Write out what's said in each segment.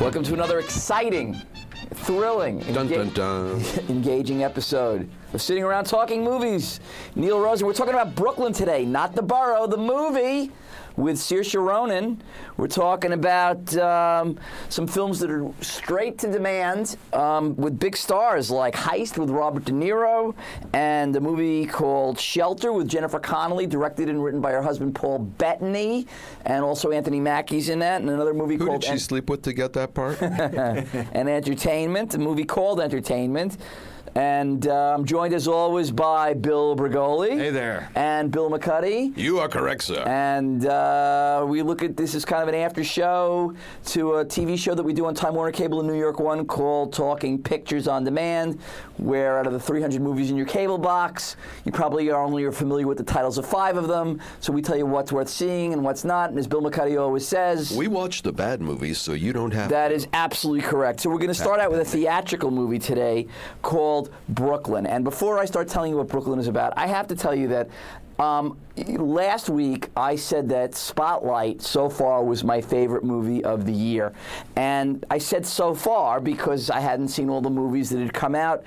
Welcome to another exciting, thrilling, engaging episode of Sitting Around Talking Movies. Neil Rosen. We're talking about Brooklyn today, not the borough, the movie, with Saoirse Ronan. We're talking about some films that are straight to demand with big stars like Heist with Robert De Niro and a movie called Shelter with Jennifer Connelly, directed and written by her husband Paul Bettany, and also Anthony Mackie's in that, and another movie Who called... did she sleep with to get that part? And Entertainment, a movie called Entertainment. And I'm joined, as always, by Bill Bergoli. Hey there. And Bill McCuddy. You are correct, sir. And we look at this as kind of an after show to a TV show that we do on Time Warner Cable and New York One called Talking Pictures on Demand, where out of the 300 movies in your cable box, you probably are familiar with the titles of 5 of them. So we tell you what's worth seeing and what's not. And as Bill McCuddy always says... We watch the bad movies, so you don't have That is absolutely correct. So we're going to start out with a theatrical movie today called Brooklyn. And before I start telling you what Brooklyn is about, I have to tell you that last week I said that Spotlight so far was my favorite movie of the year. And I said so far because I hadn't seen all the movies that had come out,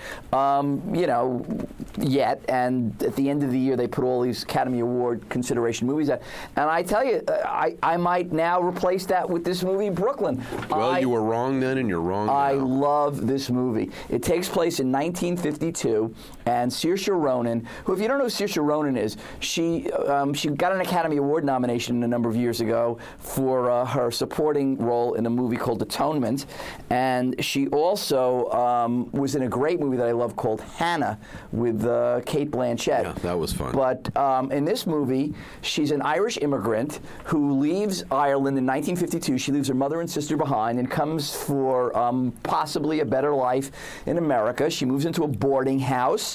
yet. And at the end of the year, they put all these Academy Award consideration movies out. And I tell you, I might now replace that with this movie, Brooklyn. Well, you were wrong then and you're wrong now. I love this movie. It takes place in 1952, and Saoirse Ronan, who, if you don't know who Saoirse Ronan is, she got an Academy Award nomination a number of years ago for her supporting role in a movie called Atonement, and she also was in a great movie that I love called Hannah with Cate Blanchett. Yeah, that was fun. But in this movie, she's an Irish immigrant who leaves Ireland in 1952. She leaves her mother and sister behind and comes for possibly a better life in America. She moves into a boarding house,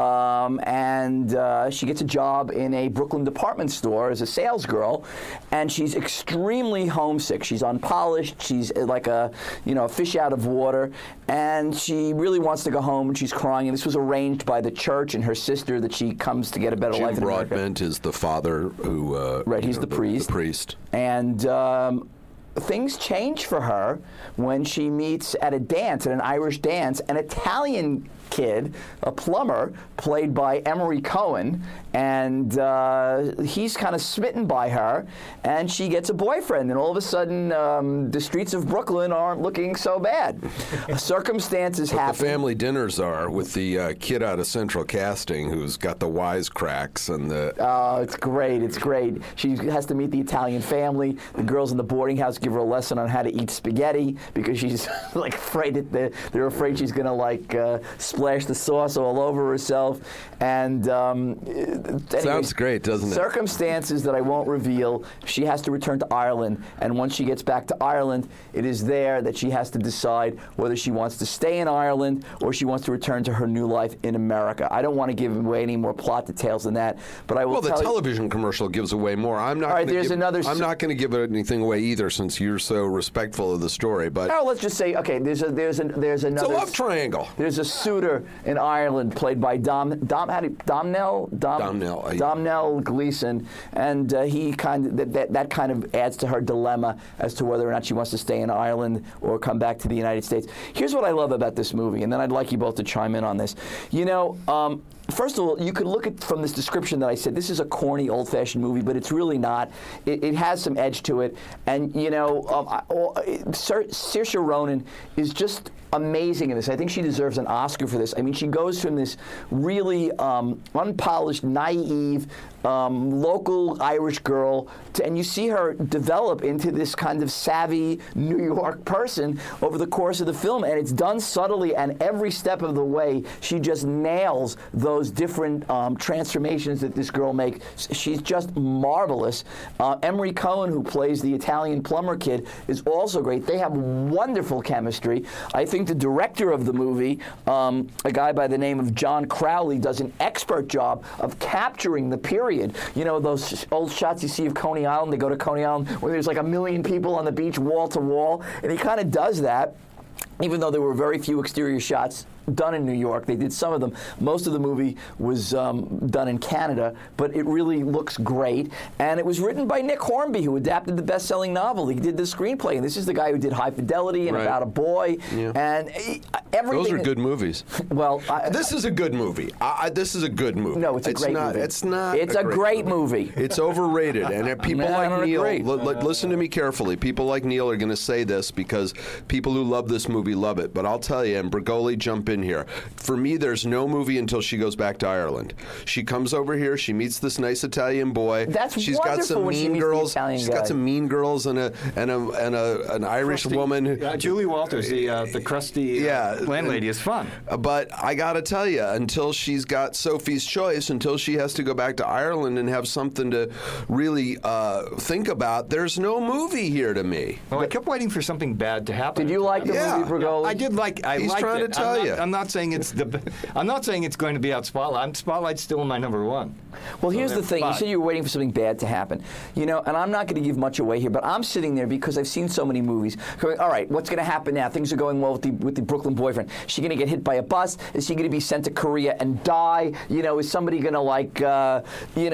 and she gets a job in a Brooklyn department store as a salesgirl, and she's extremely homesick. She's unpolished. She's like a fish out of water, and she really wants to go home, and she's crying. And this was arranged by the church and her sister that she comes to get a better life in America. Jim Broadbent is the father who... right, he's the priest. The priest. And... things change for her when she meets at a dance, at an Irish dance, an Italian kid, a plumber, played by Emery Cohen, and he's kind of smitten by her, and she gets a boyfriend, and all of a sudden the streets of Brooklyn aren't looking so bad. Circumstances happen. The family dinners are with the kid out of Central Casting who's got the wisecracks and the... Oh, it's great, it's great. She has to meet the Italian family. The girls in the boarding house give her a lesson on how to eat spaghetti because she's like afraid that they're afraid she's going to like splash the sauce all over herself. And anyway, sounds great, doesn't it? Circumstances that I won't reveal. She has to return to Ireland, and once she gets back to Ireland, it is there that she has to decide whether she wants to stay in Ireland or she wants to return to her new life in America. I don't want to give away any more plot details than that, but I will tell you. Well, the television commercial gives away more. I'm not. All right, there's another. I'm not going to give anything away either, since you're so respectful of the story. But let's just say, okay, there's another. It's a love triangle. There's a suitor in Ireland played by Domhnall Gleeson, and he that kind of adds to her dilemma as to whether or not she wants to stay in Ireland or come back to the United States. Here's what I love about this movie, and then I'd like you both to chime in on this. First of all, you could look at from this description that I said, this is a corny, old-fashioned movie, but it's really not. It has some edge to it, and Saoirse Ronan is just amazing in this. I think she deserves an Oscar for this. I mean, she goes from this really unpolished, naive, local Irish girl, and you see her develop into this kind of savvy New York person over the course of the film, and it's done subtly, and every step of the way, she just nails those different transformations that this girl makes. She's just marvelous. Emery Cohen, who plays the Italian plumber kid, is also great. They have wonderful chemistry. I think the director of the movie, a guy by the name of John Crowley, does an expert job of capturing the period. You know, those old shots you see of Coney Island, they go to Coney Island where there's like 1 million people on the beach wall to wall, and he kind of does that. Even though there were very few exterior shots done in New York. They did some of them. Most of the movie was done in Canada, but it really looks great. And it was written by Nick Hornby, who adapted the best-selling novel. He did the screenplay, and this is the guy who did High Fidelity and About a Boy. Yeah. And everything. Those are good movies. Well, this is a good movie. This is a good movie. No, it's a great movie. It's not. It's a great movie. It's overrated, and if people No, I like don't Neil, agree. listen to me carefully. People like Neil are going to say this because people who love this movie love it. But I'll tell you, and Bergoli, jump in here. For me, there's no movie until she goes back to Ireland. She comes over here. She meets this nice Italian boy. She's got some mean girls. She's got some mean girls and an Irish woman. Julie Walters, the crusty landlady, is fun. But I got to tell you, until she's got Sophie's Choice, until she has to go back to Ireland and have something to really think about, there's no movie here to me. Well, I kept waiting for something bad to happen. Did you like the movie, Bergoli? I did like. I He's liked trying it. to tell you. I'm not saying it's I'm not saying it's going to be out Spotlight. Spotlight's still my number one. Well, here's the thing. You said you were waiting for something bad to happen. You know, and I'm not going to give much away here, but I'm sitting there because I've seen so many movies. Going, all right, what's going to happen now? Things are going well with the Brooklyn boyfriend. Is she going to get hit by a bus? Is she going to be sent to Korea and die? You know, is somebody going to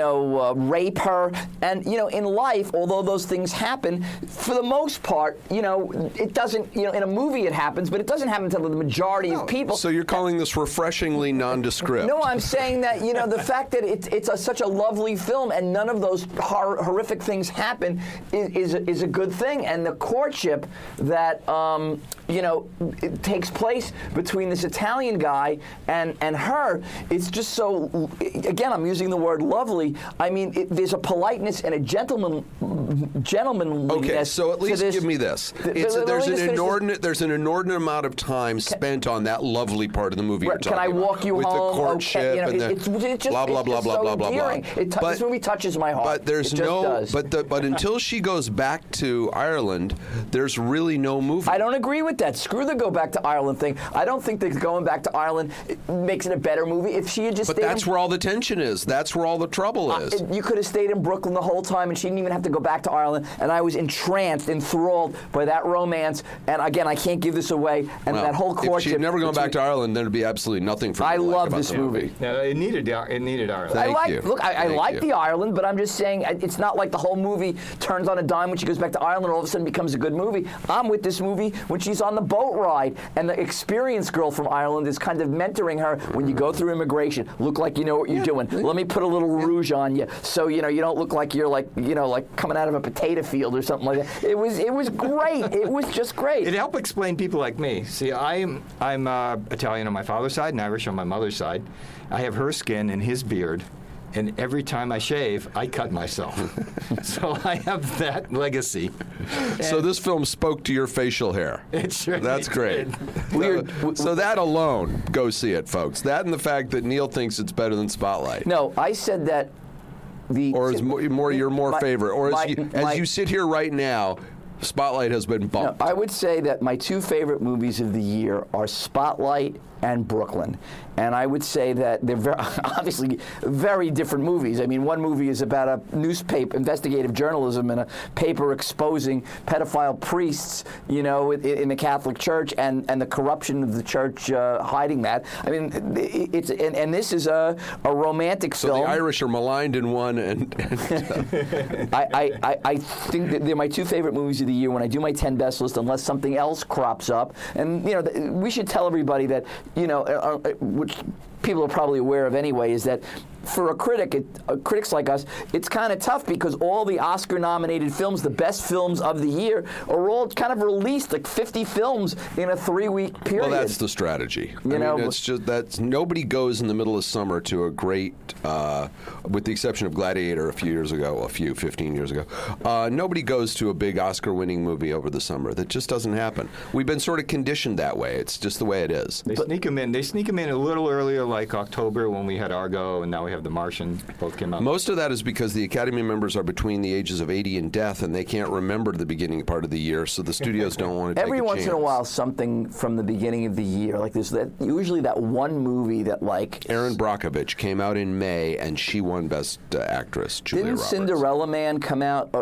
rape her? And you know, in life, although those things happen, for the most part, you know, it doesn't. You know, in a movie it happens, but it doesn't happen to the majority of people. So you're calling this refreshingly nondescript? No, I'm saying that, you know, the fact that it's such a lovely film and none of those horrific things happen is a good thing. And the courtship that, you know, it takes place between this Italian guy and her, it's just so, again, I'm using the word lovely. I mean, there's a politeness and a gentlemanliness. Okay, so at least to this. give me this. There's an inordinate amount of time spent on that lovely part of the movie. You're Can I talking walk you with home? the courtship Okay, you know, and the it's just, blah blah blah it's blah so blah blah blah. endearing. This movie touches my heart. But there's it just does. But until she goes back to Ireland, there's really no movie. I don't agree with that. Screw the go back to Ireland thing. I don't think that going back to Ireland makes it a better movie. If she had just But stayed that's where all the tension is. That's where all the trouble is. You could have stayed in Brooklyn the whole time, and she didn't even have to go back to Ireland. And I was entranced, enthralled by that romance. And again, I can't give this away. And that whole courtship. If she had never gone back to Ireland, there'd be absolutely nothing for me I to like love about this the movie. Yeah, it needed Ireland. Thank you. Look, I Thank like you. the Ireland, but I'm just saying it's not like the whole movie turns on a dime when she goes back to Ireland and all of a sudden becomes a good movie. I'm with this movie when she's on the boat ride, and the experienced girl from Ireland is kind of mentoring her when you go through immigration. Look like you know what you're doing. Let me put a little rouge on you, so you know you don't look like you're like coming out of a potato field or something like that. It was great. It was just great. It helped explain people like me. See, I'm Italian on my father's side and Irish on my mother's side. I have her skin and his beard, and every time I shave, I cut myself. So I have that legacy. So this film spoke to your facial hair. It sure That's great. Weird. So that alone, go see it, folks. That and the fact that Neil thinks it's better than Spotlight. No, I said that. Or is your more favorite? Or as you sit here right now, Spotlight has been bumped. No, I would say that my two favorite movies of the year are Spotlight and Brooklyn. And I would say that they're obviously very different movies. I mean, one movie is about a newspaper, investigative journalism, and a paper exposing pedophile priests, you know, in the Catholic Church, and the corruption of the church hiding that. I mean, it's and this is a romantic film. So the Irish are maligned in one, and I think that they're my two favorite movies of the year when I do my 10 best list, unless something else crops up. And, you know, we should tell everybody that, you know, which people are probably aware of anyway, is that for a critic, critics like us, it's kind of tough because all the Oscar-nominated films, the best films of the year, are all kind of released, like 50 films in a 3-week period. Well, that's the strategy. I mean, it's just that nobody goes in the middle of summer to a great, with the exception of Gladiator 15 years ago, nobody goes to a big Oscar-winning movie over the summer. That just doesn't happen. We've been sort of conditioned that way. It's just the way it is. They sneak them in. They sneak them in a little earlier, like October when we had Argo, and now we have The Martian. Both came out. Most of that is because the Academy members are between the ages of 80 and death, and they can't remember the beginning part of the year, so the studios don't want to take a chance. Every once in a while, something from the beginning of the year, like there's usually that one movie that like... Erin Brockovich came out in May, and she won Best Actress, Julia Roberts. Cinderella Man come out, or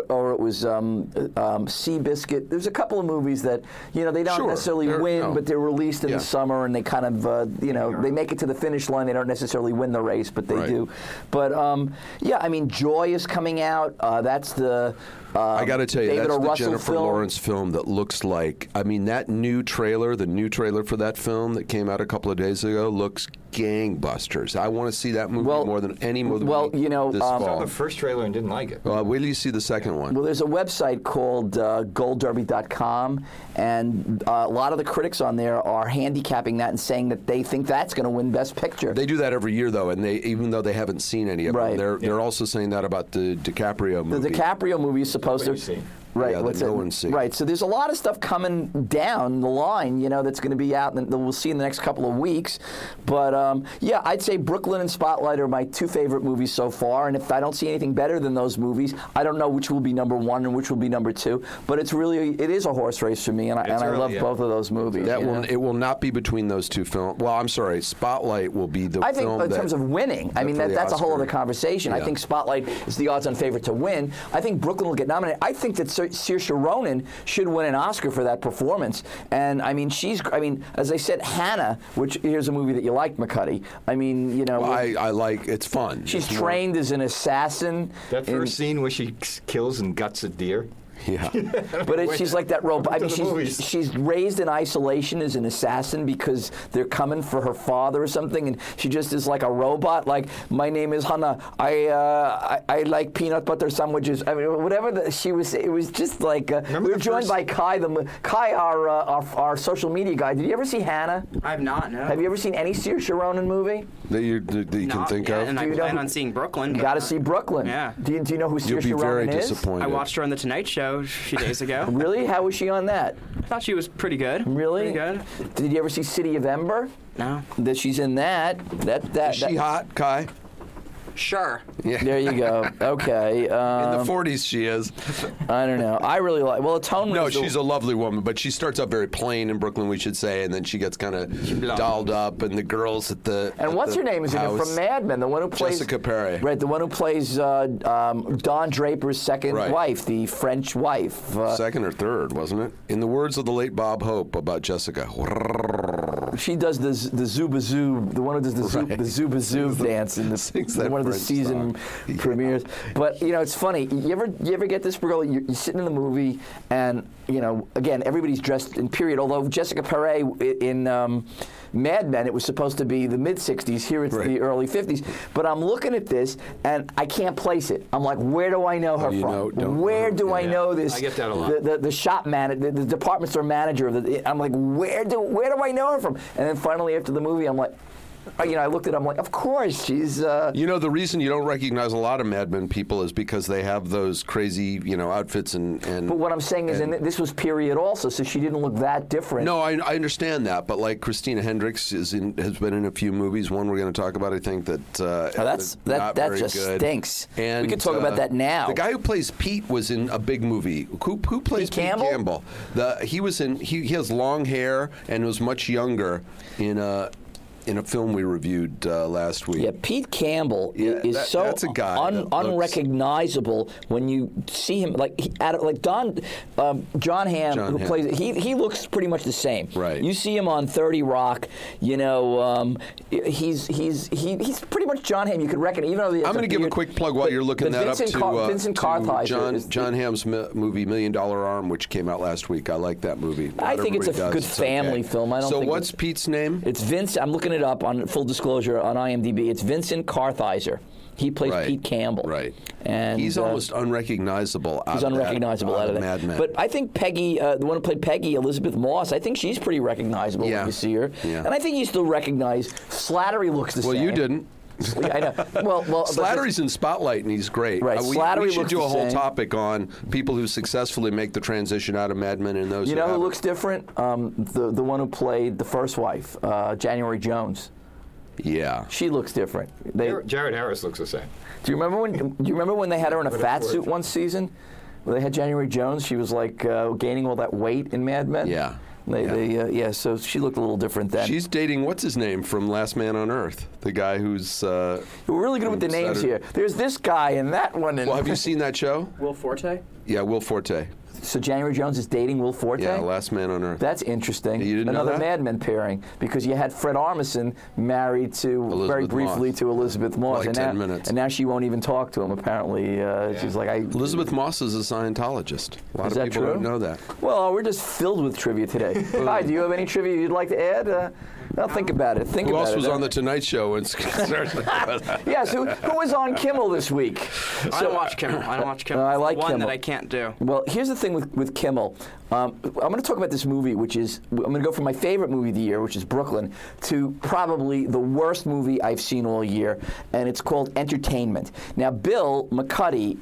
was Seabiscuit. There's a couple of movies that they don't necessarily win, but they're released in the summer, and they kind of they make it to the finish line. They don't necessarily win the race, but they do. But I mean, Joy is coming out. That's the I got to tell you, David that's O. the Russell Jennifer film. Lawrence film that looks like, I mean, that new trailer for that film that came out a couple of days ago looks gangbusters. I want to see that movie more than any movie this I fall. saw the first trailer and didn't like it. Wait till you see the second one. Well, there's a website called goldderby.com, and a lot of the critics on there are handicapping that and saying that they think that's going to win Best Picture. They do that every year, though, and even though they haven't seen any of them, they're also saying that about the DiCaprio movie. The DiCaprio movie is supposed to. Right, yeah, that no one's seen. Right, so there's a lot of stuff coming down the line, that's going to be out, and that we'll see in the next couple of weeks. But I'd say Brooklyn and Spotlight are my two favorite movies so far. And if I don't see anything better than those movies, I don't know which will be number one and which will be number two. But it is a horse race for me, and I love both of those movies. It will not be between those two films. Well, I'm sorry, Spotlight will be the. I think film in terms of winning, that's a whole other conversation. Yeah. I think Spotlight is the odds-on favorite to win. I think Brooklyn will get nominated. I think that Saoirse Ronan should win an Oscar for that performance. And as I said, Hannah, which here's a movie that you like, McCuddy. I like. It's fun. She's trained as an assassin. That first scene where she kills and guts a deer. Yeah. But she's like that robot. She's raised in isolation as an assassin because they're coming for her father or something, and she just is like a robot. Like, my name is Hannah. I like peanut butter sandwiches. I mean, whatever she was. It was just like we were joined by Kai, our social media guy. Did you ever see Hannah? I have not. No. Have you ever seen any Saoirse Ronan movie? That you can think of? And I plan on seeing Brooklyn. You got to see Brooklyn. Yeah. Do you know who Saoirse Ronan is? You'll be very disappointed. I watched her on The Tonight Show a few days ago. Really? How was she on that? I thought she was pretty good. Really? Pretty good. Did you ever see City of Ember? No. That she's in that. Is she hot, Kai? Sure. Yeah. There you go. Okay. In the 40s, she is. I don't know. I really like. Well, Atonement. No, she's a lovely woman, but she starts out very plain in Brooklyn, we should say, and then she gets kind of dolled up, and the girls at the. And what's her name is in it from Mad Men? The one who plays Jessica Perry. Right, the one who plays Don Draper's second wife, the French wife. Second or third, wasn't it? In the words of the late Bob Hope about Jessica. She does the Zubazoo, the one who does the Zubazoo dance in one of the season premieres. But it's funny. You ever get this, girl? You're sitting in the movie, and again, everybody's dressed in period. Although Jessica Perry in Mad Men, it was supposed to be the mid-'60s. Here it's the early '50s. But I'm looking at this, and I can't place it. I'm like, where do I know her from? Where do I know this? I get that a lot. The shop manager, the department store manager of I'm like, where do I know her from? And then finally, after the movie, I'm like. I looked at it, I'm like, of course, she's... the reason you don't recognize a lot of Mad Men people is because they have those crazy, outfits and... But what I'm saying is, this was period also, so she didn't look that different. No, I understand that, but like Christina Hendricks has been in a few movies. One we're going to talk about, I think, that that just good. Stinks. And, we could talk about that now. The guy who plays Pete was in a big movie. Who plays Pete Campbell? He was in... He has long hair and was much younger in a film we reviewed last week. Yeah, Pete Campbell is so unrecognizable when you see him. John Hamm, who plays it, he looks pretty much the same. Right. You see him on 30 Rock. He's pretty much John Hamm. You could reckon, even though I'm going to give a quick plug while you're looking that up to Vincent Kartheiser. John Hamm's movie $1 Million Arm, which came out last week. I like that movie. I think it's a good family film. So what's Pete's name? It's Vince. I'm looking it up on full disclosure on IMDb. It's Vincent Kartheiser. He plays Pete Campbell. Right. And he's almost unrecognizable out of that. Mad Men. But I think Peggy, the one who played Peggy, Elizabeth Moss, I think she's pretty recognizable when you see her. Yeah. And I think you still recognize Slattery looks the same. Well, you didn't. I know. Well, Slattery's in Spotlight, and he's great. Right. We should do a whole topic on people who successfully make the transition out of Mad Men and those. You know who looks different? The one who played the first wife, January Jones. Yeah. She looks different. Jared Harris looks the same. Do you remember when they had her in a fat suit one season? Where they had January Jones, she was like gaining all that weight in Mad Men. Yeah. So she looked a little different then. She's dating what's his name from Last Man on Earth, the guy who's. We're really good with the names here. There's this guy and that one. Well, have you seen that show? Will Forte? Yeah, Will Forte. So January Jones is dating Will Forte? Yeah, Last Man on Earth. That's interesting. You didn't Another know that? Mad Men pairing, because you had Fred Armisen married to very briefly to Elizabeth Moss, Like 10 minutes. And now she won't even talk to him. Apparently, she's like, Elizabeth Moss is a Scientologist. A lot Is of that people true? don't know that. Well, we're just filled with trivia today. Hi, do you have any trivia you'd like to add? Now think about it. Who else was on the Tonight Show? Yes, who was on Kimmel this week? I don't watch Kimmel. I like One Kimmel. that I can't do. Well, here's the thing with Kimmel. I'm going to talk about this movie, I'm going to go from my favorite movie of the year, which is Brooklyn, to probably the worst movie I've seen all year, and it's called Entertainment. Now, Bill McCuddy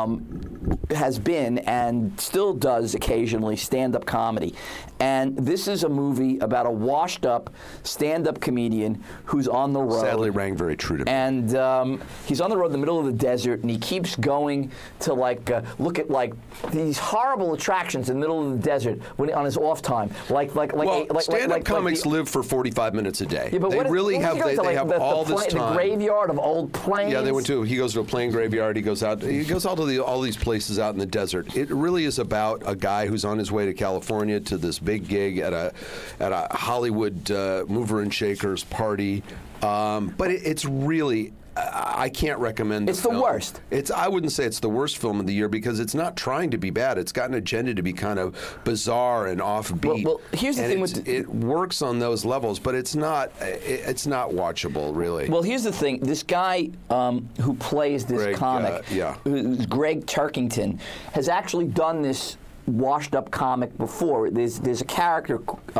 has been and still does occasionally stand-up comedy, and this is a movie about a washed-up stand-up comedian who's on the road. Sadly rang very true to me. And he's on the road in the middle of the desert, and he keeps going to look at these horrible attractions in the middle of the desert on his off time. Stand-up comics live for 45 minutes a day. Yeah, but they really have. They have all this time. The graveyard of old planes. Yeah, they went to. He goes to a plane graveyard. He goes out to all these places out in the desert. It really is about a guy who's on his way to California to this big gig at a Hollywood mover and shakers party. But it's really. I can't recommend It's the worst. I wouldn't say it's the worst film of the year because it's not trying to be bad. It's got an agenda to be kind of bizarre and offbeat. Well, here's the thing it works on those levels, but it's not watchable, really. Well, here's the thing. This guy who plays this comic, who's Greg Turkington, has actually done this washed-up comic before. There's a character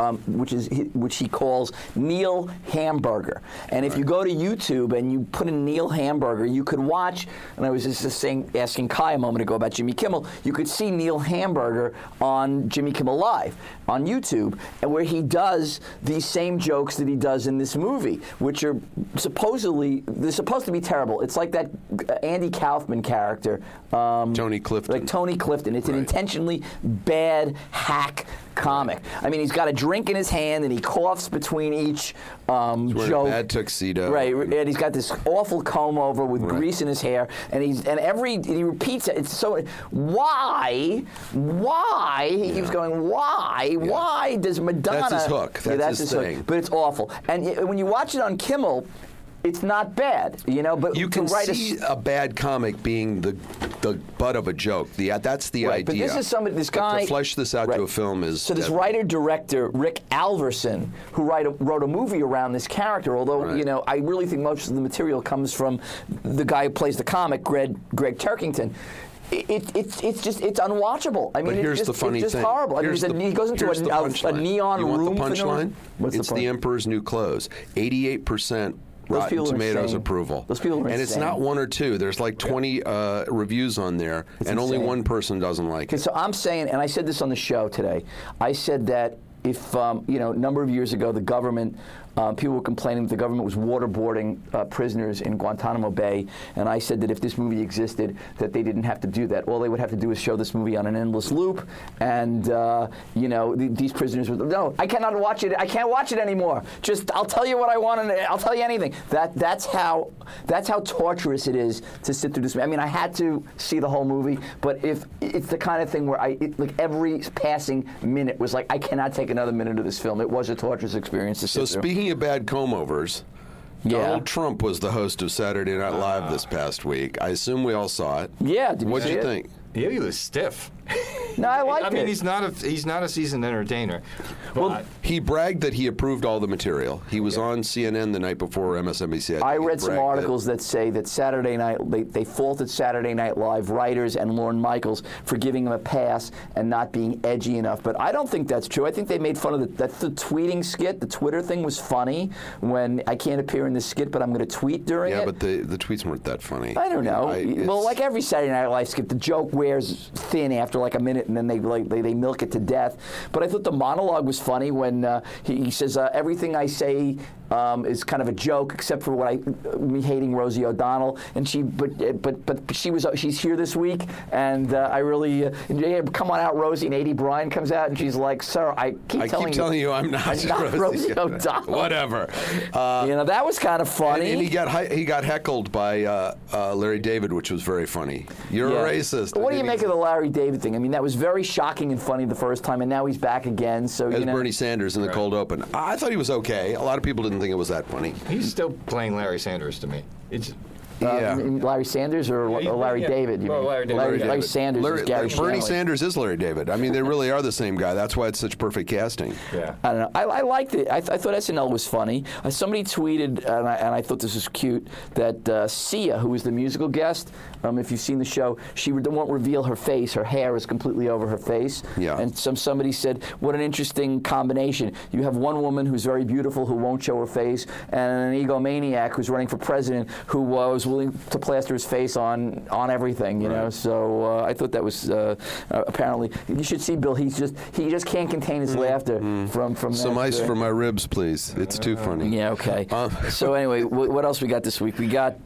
which he calls Neil Hamburger, and if you go to YouTube and you put in Neil Hamburger, you could watch. And I was just asking Kai a moment ago about Jimmy Kimmel. You could see Neil Hamburger on Jimmy Kimmel Live on YouTube, and where he does these same jokes that he does in this movie, which are supposed to be terrible. It's like that Andy Kaufman character, Tony Clifton. Like Tony Clifton. It's an intentionally bad hack comic. I mean, he's got a drink in his hand and he coughs between each joke. A bad tuxedo. Right, and he's got this awful comb over with grease in his hair, and he repeats it. It's so why he keeps going why does Madonna? That's his hook. That's his thing. Hook. But it's awful. And when you watch it on Kimmel, it's not bad, But you can see a bad comic being the butt of a joke. That's the idea. But this is this guy to flesh this out to a film is. So this writer-director Rick Alverson, who wrote a movie around this character. Although I really think most of the material comes from the guy who plays the comic, Greg Turkington. It's unwatchable. I mean, here's the funny it's just thing. horrible. He goes into a neon room. You want the punchline? It's The Emperor's New Clothes. 88%. Rotten Tomatoes approval. Those people are and insane. It's not one or two. There's like 20 reviews on there, and only one person doesn't like it. So I'm saying, and I said this on the show today, I said that if, a number of years ago, the government, people were complaining that the government was waterboarding prisoners in Guantanamo Bay, and I said that if this movie existed, that they didn't have to do that. All they would have to do is show this movie on an endless loop, and, these prisoners would, no, I cannot watch it. I can't watch it anymore. Just, I'll tell you what I want, and I'll tell you anything. That's how torturous it is to sit through this. I mean, I had to see the whole movie, but if it's the kind of thing where every passing minute was like, I cannot take another minute of this film. It was a torturous experience to sit through. Speaking of bad comb-overs, Donald Trump was the host of Saturday Night Live this past week. I assume we all saw it. Yeah, did What'd you you see think? Yeah, he was stiff. No, I liked it. I mean, he's not a seasoned entertainer. Well, he bragged that he approved all the material. He was on CNN the night before MSNBC. I read some articles that say that Saturday Night, they faulted Saturday Night Live writers and Lorne Michaels for giving him a pass and not being edgy enough. But I don't think that's true. I think they made fun of the tweeting skit. The Twitter thing was funny when I can't appear in the skit, but I'm going to tweet during it. Yeah, but the tweets weren't that funny. I don't know. Well, like every Saturday Night Live skit, the joke wears thin after like a minute, and then they milk it to death. But I thought the monologue was funny when he says, everything I say is kind of a joke, except for me hating Rosie O'Donnell. And she's here this week, and I really come on out, Rosie. And Aidy Bryant comes out, and she's like, "Sir, I keep telling you I'm not Rosie O'Donnell." Whatever. That was kind of funny. And he got heckled by Larry David, which was very funny. You're a racist. What do you make of the Larry David thing? I mean, that was very shocking and funny the first time, and now he's back again. So as Bernie Sanders in the cold open. I thought he was okay. A lot of people didn't think it was that funny. He's still playing Larry Sanders to me. Larry Sanders or Larry David? Larry David. Larry Sanders is Gary Bernie Shanley. Sanders is Larry David. I mean, they really are the same guy. That's why it's such perfect casting. Yeah. I don't know. I liked it. I thought SNL was funny. Somebody tweeted, and I thought this was cute, that Sia, who was the musical guest, if you've seen the show, she won't reveal her face. Her hair is completely over her face. Yeah. And somebody said, what an interesting combination. You have one woman who's very beautiful who won't show her face, and an egomaniac who's running for president who was willing to plaster his face on everything, you know. So I thought that was apparently. You should see Bill. He just can't contain his laughter from Some that, ice for my ribs, please. It's too funny. Yeah. Okay. So anyway, what else we got this week? We got.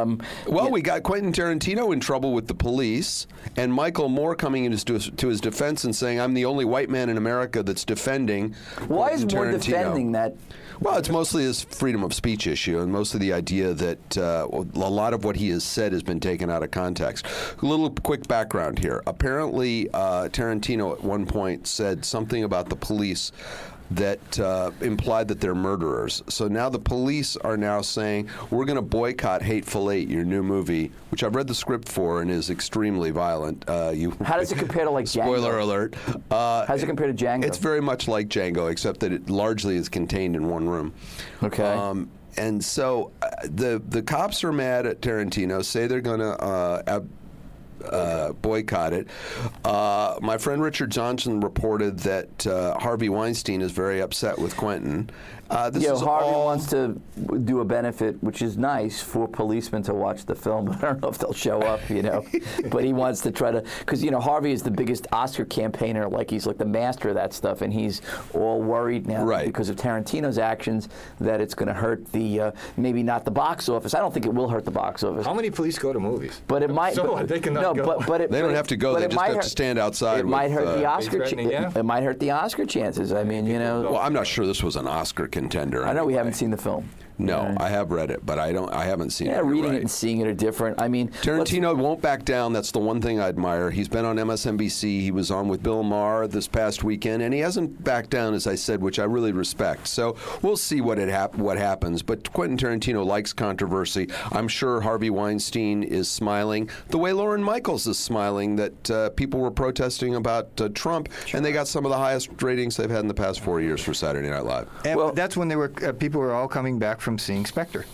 We got Quentin Tarantino in trouble with the police, and Michael Moore coming to his defense and saying, "I'm the only white man in America that's defending." Why is Quentin Moore Tarantino. defending that? Well, it's mostly his freedom of speech issue, and most of the idea that a lot of what he has said has been taken out of context. A little quick background here. Apparently, Tarantino at one point said something about the police that implied that they're murderers. So now the police are now saying, we're going to boycott Hateful Eight, your new movie, which I've read the script for and is extremely violent. How does it compare to like Django? Spoiler alert. How does it compare to Django? It's very much like Django, except that it largely is contained in one room. Okay. And so the cops are mad at Tarantino, say they're going to boycott it. My friend Richard Johnson reported that Harvey Weinstein is very upset with Quentin. Harvey wants to do a benefit, which is nice for policemen to watch the film. I don't know if they'll show up, but he wants to try to, because Harvey is the biggest Oscar campaigner, he's like the master of that stuff, and he's all worried now because of Tarantino's actions that it's going to hurt the maybe not the box office. I don't think it will hurt the box office. How many police go to movies? But it might. So they cannot go. They don't have to go. They just have to stand outside. It might hurt the Oscar. Yeah. It might hurt the Oscar chances. I mean, Well, I'm not sure this was an Oscar contender. I know we haven't seen the film. No, I have read it, but I haven't seen it. Yeah, reading it and seeing it are different. I mean, Tarantino won't back down. That's the one thing I admire. He's been on MSNBC. He was on with Bill Maher this past weekend, and he hasn't backed down, as I said, which I really respect. So we'll see what happens. But Quentin Tarantino likes controversy. I'm sure Harvey Weinstein is smiling the way Lorne Michaels is smiling that people were protesting about Trump, and they got some of the highest ratings they've had in the past 4 years for Saturday Night Live. And that's when people were all coming back from seeing Spectre.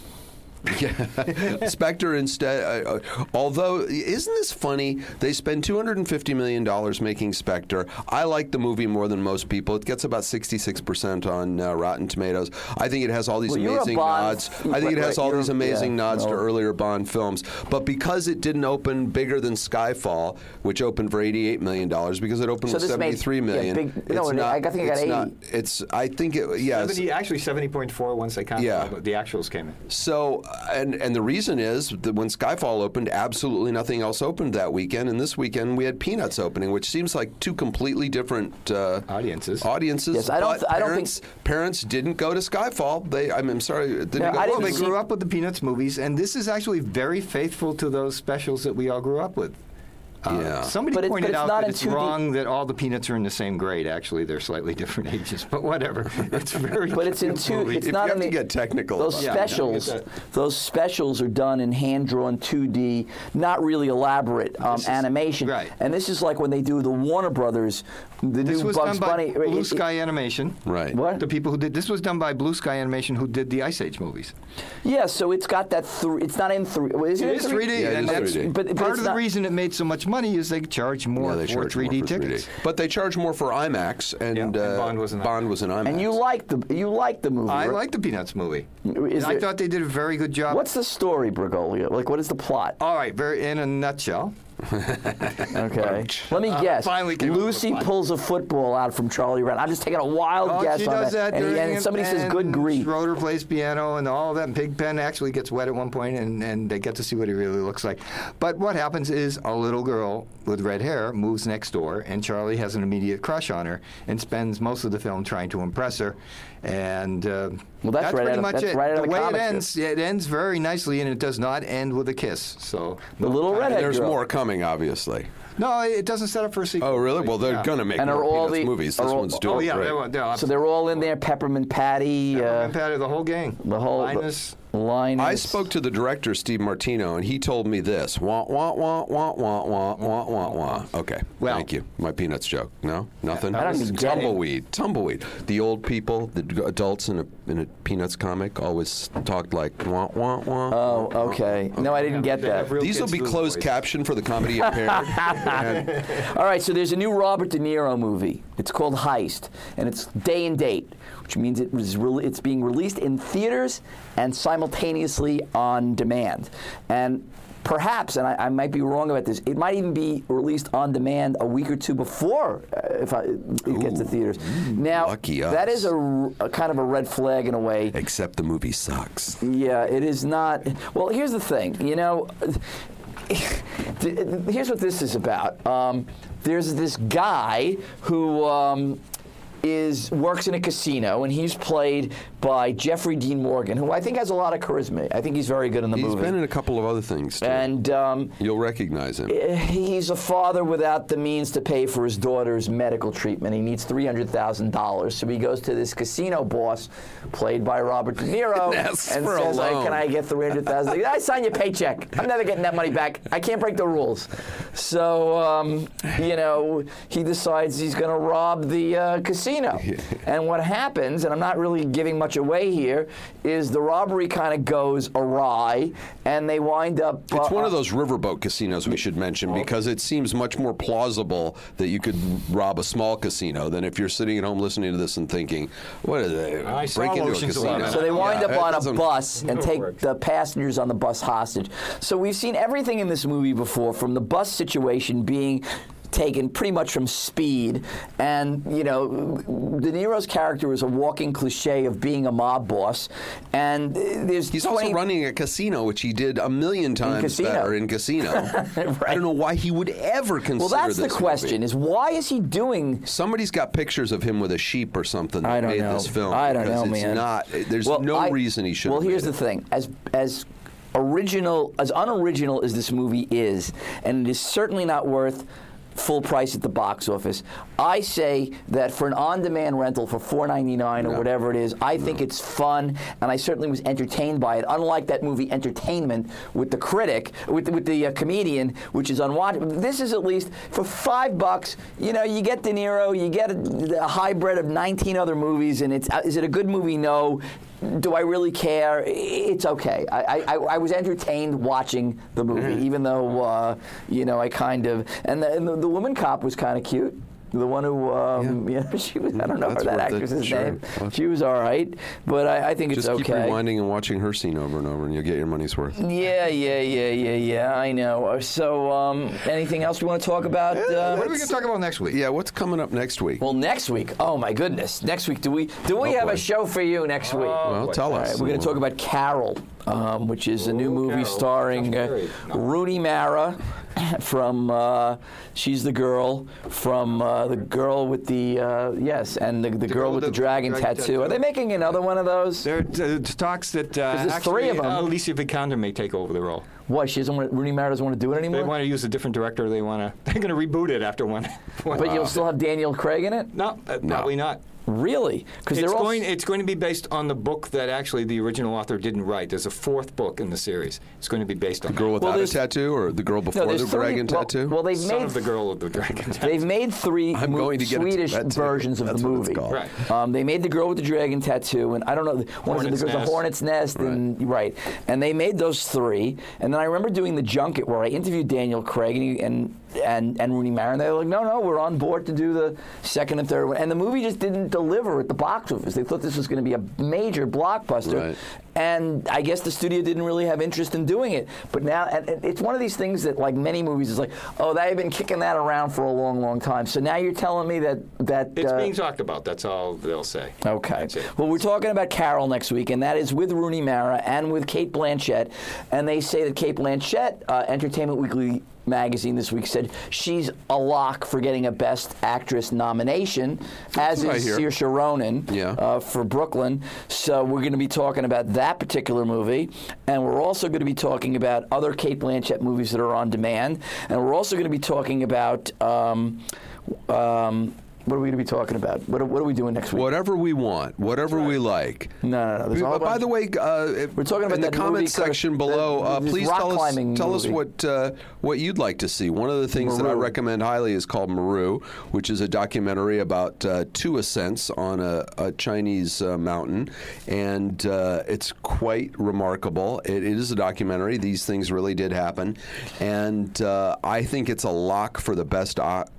Yeah. Spectre instead, although, isn't this funny? They spend $250 million making Spectre. I like the movie more than most people. It gets about 66% on Rotten Tomatoes. I think it has all these amazing nods. I think it has all these amazing nods to earlier Bond films. But because it didn't open bigger than Skyfall, which opened for $88 million, because it opened with $73 million. I think it got 80. I think it, yeah. Actually 70.4 once they counted the actuals came in. So, and the reason is that when Skyfall opened, absolutely nothing else opened that weekend, and this weekend we had Peanuts opening, which seems like two completely different audiences. Yes, I don't think parents didn't go to Skyfall. I'm sorry, they grew up with the Peanuts movies, and this is actually very faithful to those specials that we all grew up with. Somebody pointed out that it's wrong that all the Peanuts are in the same grade. Actually, they're slightly different ages, but whatever. It's very. But it's in two. It's not to get technical. Those specials. Those specials are done in hand-drawn 2D, not really elaborate animation. Right. And this is like when they do the Warner Brothers. This was Bugs done by Bunny. Blue Sky Animation. Right. What? The people who did this was done by Blue Sky Animation, who did the Ice Age movies. Yeah, so it's got that. It's not in 3D. It is 3D, and that's 3D. But part of the reason it made so much money is they charge more for 3D tickets. 3D. But they charge more for IMAX, and Bond was in IMAX. And you like the movie. I like the Peanuts movie. I thought they did a very good job. What's the story, Bergoglio? Like, what is the plot? All right, in a nutshell. Okay. Let me guess. Finally came up with Lucy a fun. pulls a football out from Charlie Brown. I'm just taking a wild guess she on does that. And somebody says good grief. Schroeder plays piano and all that. And Pigpen actually gets wet at one point, and they get to see what he really looks like. But what happens is a little girl with red hair moves next door, and Charlie has an immediate crush on her and spends most of the film trying to impress her. And Well, that's right pretty out of- much that's it. right out of the the way comic strip. it ends very nicely, and it does not end with a kiss. So The little redhead There's girl. more coming, obviously. no, it doesn't set up for a sequel. Oh, really? Well, they're Yeah. going to make And more are all Peanuts the- movies. are This all- one's doing Oh yeah, great. So they're all in there. Peppermint Patty. Patty, the whole gang. The whole Linus. Linus. I spoke to the director, Steve Martino, and he told me this. Wah, wah, wah, wah, wah, wah, wah, wah, wah. Okay, Well- thank you. My Peanuts joke. No? Nothing? I don't even get it. Tumbleweed. The old people, the adults in a Peanuts comic always talked like wah, wah, wah. Oh, okay. No, I didn't get They have that. real These will kids be doing closed voice. caption for the comedy impaired. And All right, so there's a new Robert De Niro movie. It's called Heist, and it's day and date, which means it's being released in theaters and simultaneously on demand. And perhaps, and I might be wrong about this, it might even be released on demand a week or two before it gets to theaters. Now, lucky us. that is a kind of a red flag in a way. except the movie sucks. Yeah, it is not. Well, here's the thing. Here's what this is about. There's this guy who works in a casino, and he's played by Jeffrey Dean Morgan, who I think has a lot of charisma. I think he's very good in the He's movie. been in a couple of other things, too. And You'll recognize him. he's a father without the means to pay for his daughter's medical treatment. He needs $300,000, so he goes to this casino boss, played by Robert De Niro, Asks and for a says, "Hey, loan." can I get $300,000? I sign your paycheck. I'm never getting that money back. I can't break the rules." So, he decides he's going to rob the casino. And what happens, and I'm not really giving much away here, is the robbery kind of goes awry, and they wind up... It's one of those riverboat casinos we should mention, because it seems much more plausible that you could rob a small casino than if you're sitting at home listening to this and thinking, what are they, I saw break into a Ocean's casino? 11. So they wind up it on a doesn't- bus and take works. the passengers on the bus hostage. So we've seen everything in this movie before, from the bus situation being taken pretty much from Speed, and De Niro's character is a walking cliche of being a mob boss, and there's He's also running a casino, which he did a million times Casino. better in Casino. I don't know why he would ever consider Well, that's the this question: movie. is why is he doing? Somebody's got pictures of him with a sheep or something that I don't made know. this film. I don't because know, it's man. Not, there's Well, no reason he should Well, have here's made the thing: as unoriginal as this movie is, and it is certainly not worth full price at the box office. I say that for an on-demand rental for $4.99 or whatever it is, I think it's fun, and I certainly was entertained by it. Unlike that movie Entertainment with the critic, with the comedian, which is unwatchable. This is at least for $5. You get De Niro, you get a hybrid of 19 other movies, and is it a good movie? No. Do I really care? It's okay. I was entertained watching the movie, even though I kind of and the woman cop was kind of cute. The one who, she was, I don't know That's that worth it, actress's sure. name. She was all right, but I think it's Just keep okay. rewinding and watching her scene over and over, and you'll get your money's worth. Yeah. I know. So, anything else we want to talk about? What are we going to talk about next week? Yeah, what's coming up next week? Well, next week. Oh my goodness! Next week, do we have boy. a show for you next week? Well, tell All us. right, we're going to talk about Carol, which is a new movie Carol. starring Rooney Mara from she's the girl from the girl with the and the girl with the dragon tattoo. Are they making another one of those? There are talks that there's actually three of 'em. Alicia Vikander may take over the role. Why she doesn't want? Rooney Mara doesn't want to do it They anymore. want to use a different director. They're going to reboot it after one. But you'll still have Daniel Craig in it. No, probably not. Really? Because It's they're all. going to be based on the book that actually the original author didn't write. There's a fourth book in the series. It's going to be based on The girl without a there's- tattoo, or the girl before there's the three- dragon tattoo? Well, they've Son made of the girl of the dragon tattoo. They've made three I'm going to get Swedish it too. versions of That's the what it's movie. called. Right. They made the girl with the dragon tattoo, and I don't know, one of Hornet's the Nest. Hornet's Nest, and they made those three. And then I remember doing the junket where I interviewed Daniel Craig, and and Rooney Mara, and they were like, no, we're on board to do the second and third one. And the movie just didn't deliver at the box office. They thought this was going to be a major blockbuster. Right. And I guess the studio didn't really have interest in doing it. But now, and it's one of these things that, like many movies, is like, oh, they've been kicking that around for a long, long time. So now you're telling me that it's being talked about. That's all they'll say. Okay. Well, we're talking about Carol next week, and that is with Rooney Mara and with Cate Blanchett. And they say that Cate Blanchett, Entertainment Weekly magazine this week, said she's a lock for getting a Best Actress nomination, as is Saoirse Ronan for Brooklyn. So we're going to be talking about that particular movie, and we're also going to be talking about other Cate Blanchett movies that are on demand, and we're also going to be talking about what are we going to be talking about? What are we doing next week? Whatever we want, whatever we like. No. By the way, we're talking about in the comment section below. Please tell us what you'd like to see. One of the things that I recommend highly is called Meru, which is a documentary about two ascents on a Chinese mountain, and it's quite remarkable. It is a documentary. These things really did happen, and I think it's a lock for the best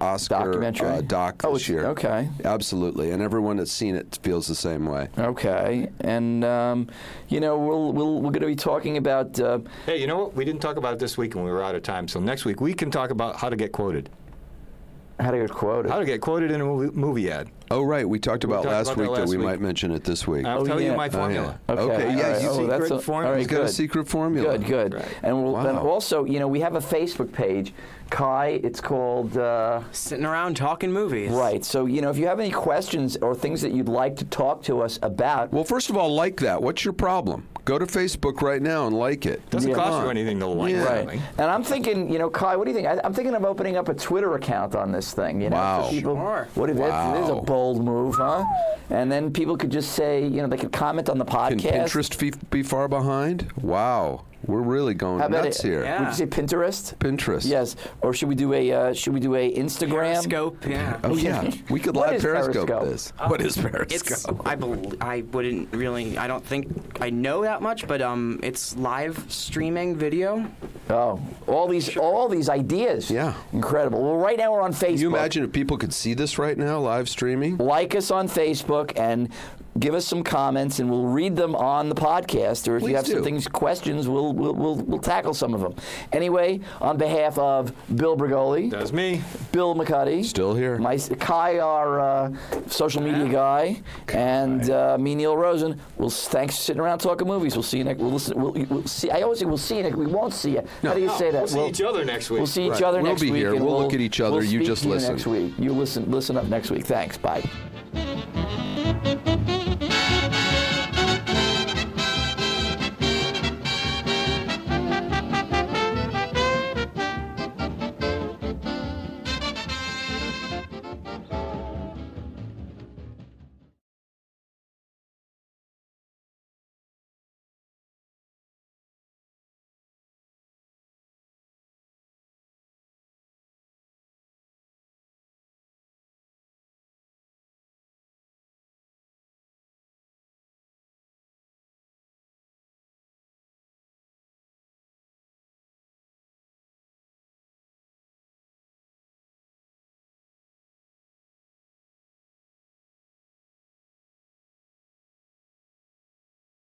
Oscar doc this year. Okay. Absolutely. And everyone that's seen it feels the same way. Okay. And, we're going to be talking about... hey, you know what? We didn't talk about it this week when we were out of time. So next week we can talk about how to get quoted. How to get quoted? How to get quoted in a movie ad. Oh, right. We talked about last week that we might mention it this week. I'll tell you my formula. Okay. Yeah. Secret formula. He's got a secret formula. Good. Right. And then also, we have a Facebook page, Kai. It's called Sitting Around Talking Movies. Right. So, if you have any questions or things that you'd like to talk to us about. Well, first of all, like that. What's your problem? Go to Facebook right now and like it. Doesn't cost you anything to like something. And I'm thinking, Kai, what do you think? I'm thinking of opening up a Twitter account on this thing. Wow. For people. Sure. What if it is a bold move, huh? And then people could just say, they could comment on the podcast. Can Pinterest be far behind? Wow. We're really going nuts here. Yeah. Would you say Pinterest? Pinterest. Yes. Or should we do a Instagram? Periscope. Yeah. Oh yeah. We could live Periscope this. What is Periscope? I wouldn't really. I don't think I know that much, but it's live streaming video. Oh, all these ideas. Yeah. Incredible. Well, right now we're on Facebook. Can you imagine if people could see this right now, live streaming? Like us on Facebook and give us some comments, and we'll read them on the podcast. Or if you have some questions, we'll tackle some of them. Anyway, on behalf of Bill Brigoli, that's me, Bill McCuddy, still here, Kai, our social media guy, and me, Neil Rosen. Thanks for sitting around talking movies. We'll see you next. We'll see. I always say we'll see you next. We won't see you. No. How do you say that? We'll see each other next week. We'll see each other next week. We'll be here. We'll look at each other. You just listen. Next week. You listen up next week. Thanks. Bye.